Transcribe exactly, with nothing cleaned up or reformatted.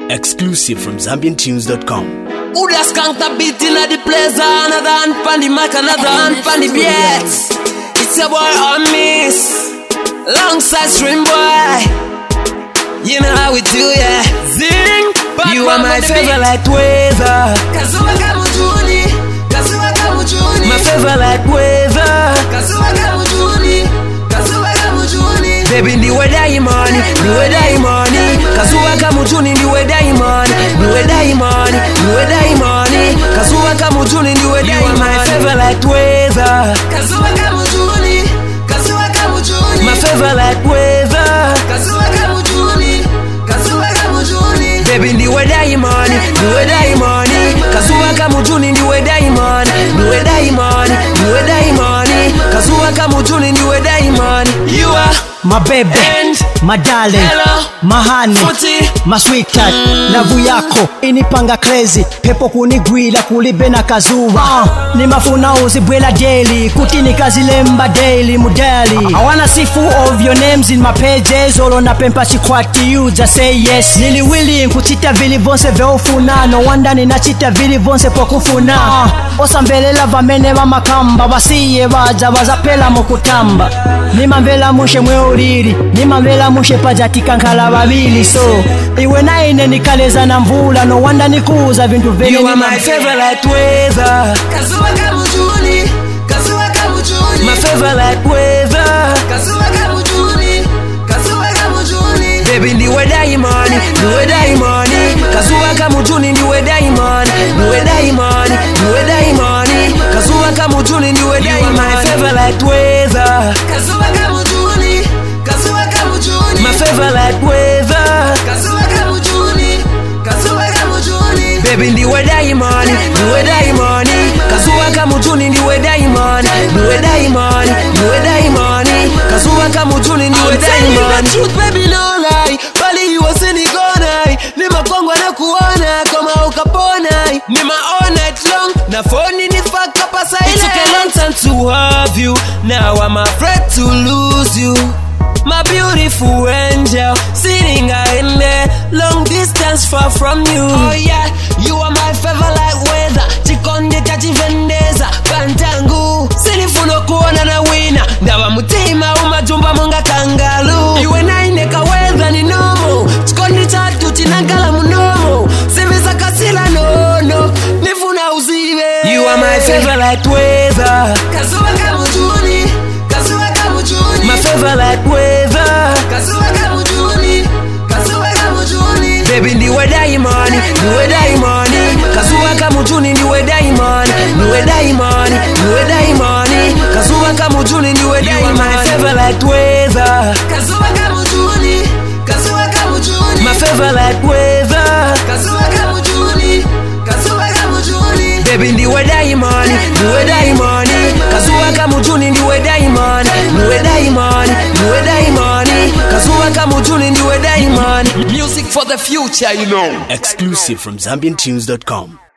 Exclusive from Zambian Tunes dot com. Who da skunk the beat in the place? Another hand pan the mic, another hand pan the beats. It's your boy on miss, alongside Stream Boy. You know how we do, yeah. Zing, you are my favorite weather. Kazuwa kamujuni, Kazuwa kamujuni. My favorite weather. Kazuwa kamujuni, Kazuwa kamujuni. Baby, the weather you money, the weather you money. Kazuwa kamujuni, the weather you money, the weather you money, the weather you money. Kazuwa kamujuni, the weather you money. My favorite weather. Kazuwa kamujuni, Kazuwa kamujuni. My favorite weather. Kazuwa kamujuni, Kazuwa kamujuni. Baby, the weather you money, the weather you money. Kazuwa kamujuni, the weather you money, the weather you money, the weather you money. Kazuwa kamujuni, the weather you money. You are my baby, and my darling, hello, my honey, Footy, my sweetheart, mm. Lavu yako inipanga crazy, pepo kunigwila kulibe na kazuwa. uh, Ni mafuna uzibwela daily, kutini kazi lemba daily mudali. I wanna see full of your names in my pages, olo na pempa chikwati you just say yes. Nili willing kuchita vili vonse veofuna, no wanda nina chita vili vonse pokufuna. uh, Osambelela vamene mama kamba, basiye waja wazapela mokutamba. Nima mbela mushe mwe uriri, nima mbela mushe pajati kankala babili. So iwe na ine nikaleza na mvula, no wanda nikuza vintu veni. You are my favorite weather. Kazuwa kamujuni, Kazuwa kamujuni. My favorite weather. Kazuwa kamujuni, Kazuwa kamujuni. Baby, the weather you money, the weather you money. Kazuwa kamujuni, the weather you money, the weather you money, the weather you money. Kazuwa kamujuni, the weather you money. My favorite weather. Kazuwa kamujuni, Kazuwa kamujuni. My favorite weather. Kazuwa kamujuni, Kazuwa kamujuni. Baby, the weather you money, the weather you money. Kazuwa kamujuni, the weather you money, the weather you money, the weather you money. Kazuwa kamujuni, the weather you money. I'm telling you the truth, baby, no lie. Bali you was in the corner. Nima kongwa na kuona kama ukapona. Nima all night long. Na phone ni fuck up as I. It took a long time to have you. Now I'm afraid to lose you. My beautiful angel, sitting in there, long distance far from you. Oh yeah, you are my favorite weather. Chikonde tachi vendeza, kantangu. Sinifuno kuona na wina, ndawa mutima umajumba munga kangalu. Iwe na ineka weather ni nomo, chikonde chatu chinangala munomo. Seveza kasila no no, nifuna uzive. You are my favorite weather. Kazuwa kamujuni, Kazuwa kamujuni. My favorite weather. Kazuwa kamujuni, Kazuwa kamujuni. Baby, the weather you money, the weather you money. Kazuwa kamujuni, the weather you money, the weather you money, the weather you money. Kazuwa kamujuni, the weather you money. My favorite weather. Kazuwa kamujuni, Kazuwa kamujuni. My favorite weather. Kazuwa kamujuni, Kazuwa kamujuni. Baby, the weather you money, the weather you money. Kazuwa kamujuni, the weather you money, the weather you money, the weather you money. Kazuwa kamujuni, the weather you money. Music for the future, you know. Exclusive from Zambian Tunes dot com.